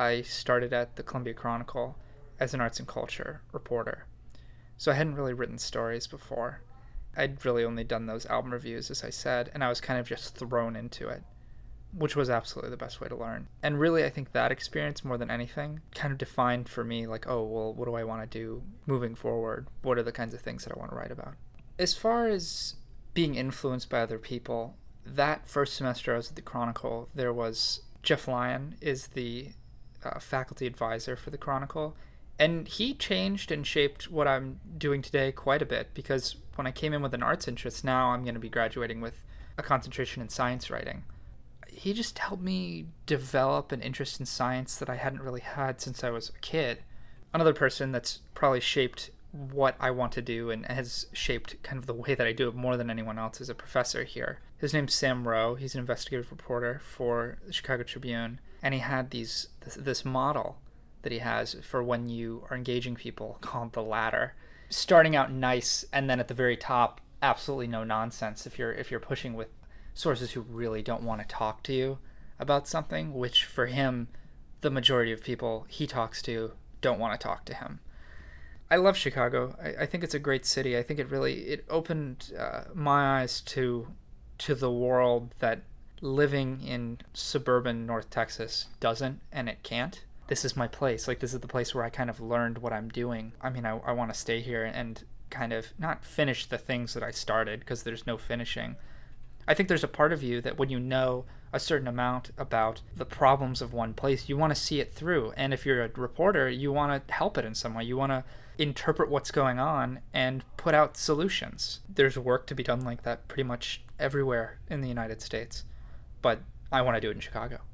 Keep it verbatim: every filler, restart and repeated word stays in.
I started at the Columbia Chronicle as an arts and culture reporter. So I hadn't really written stories before. I'd really only done those album reviews, as I said, and I was kind of just thrown into it, which was absolutely the best way to learn. And really, I think that experience, more than anything, kind of defined for me, like, oh, well, what do I want to do moving forward? What are the kinds of things that I want to write about? As far as being influenced by other people, that first semester I was at the Chronicle, there was Jeff Lyon is the uh, faculty advisor for the Chronicle, and he changed and shaped what I'm doing today quite a bit, because when I came in with an arts interest, now I'm going to be graduating with a concentration in science writing. He just helped me develop an interest in science that I hadn't really had since I was a kid. Another person that's probably shaped what I want to do and has shaped kind of the way that I do it more than anyone else is a professor here. His name's Sam Rowe. He's an investigative reporter for the Chicago Tribune, and he had these this, this model that he has for when you are engaging people called the ladder. Starting out nice, and then at the very top, absolutely no nonsense if you're if you're pushing with sources who really don't want to talk to you about something, which for him, the majority of people he talks to don't want to talk to him. I love Chicago. I, I think it's a great city. I think it really, it opened uh, my eyes to to the world that living in suburban North Texas doesn't, and it can't. This is my place. Like, this is the place where I kind of learned what I'm doing. I mean, I, I want to stay here and kind of not finish the things that I started, because there's no finishing. I think there's a part of you that when you know a certain amount about the problems of one place, you want to see it through. And if you're a reporter, you want to help it in some way. You want to interpret what's going on and put out solutions. There's work to be done like that pretty much everywhere in the United States. But I want to do it in Chicago.